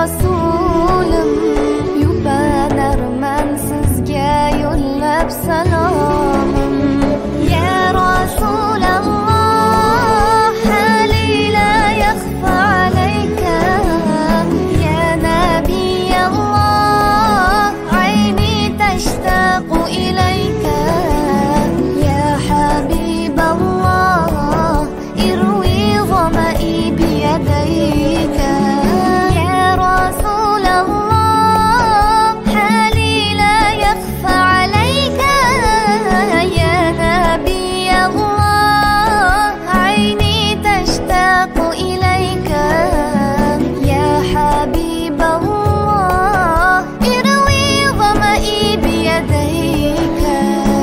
rasulim, yupanarman sizga yo'llab salomim. Ya Rasulalloh, hali la yakhfa alayka. Ya Nabiyalloh, ayni tashtaqu ilayka. Ya Habiballah, irwi dhama'i biyadayka. Ya Rasulallah, hali la yakhfa alayka. Ya Nabiyallah, ayni tashtaqu ilayka. Ya Habiballah, irwi dhama'i biyadayka.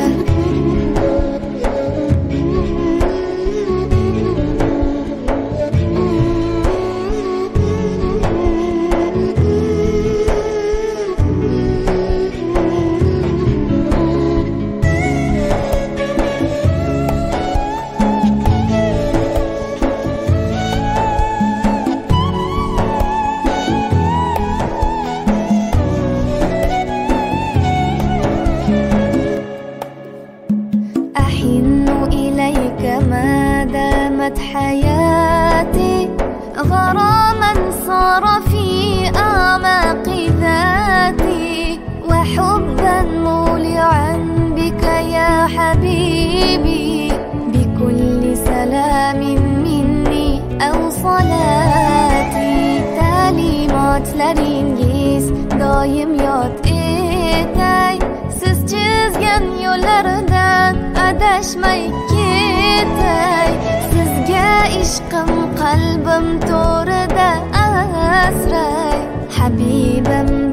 أحن إليك ما دامت حياتي، غراما صار في أعماق ذاتي، وحبا مولعا بك يا حبيبي، بكل سلام مني أو صلاتي. Ta'limotlaringiz doim yod etay, siz chizgan yo'llardan adashmay ketay. Sizga ishqim qalbim to'rida asray, Habibim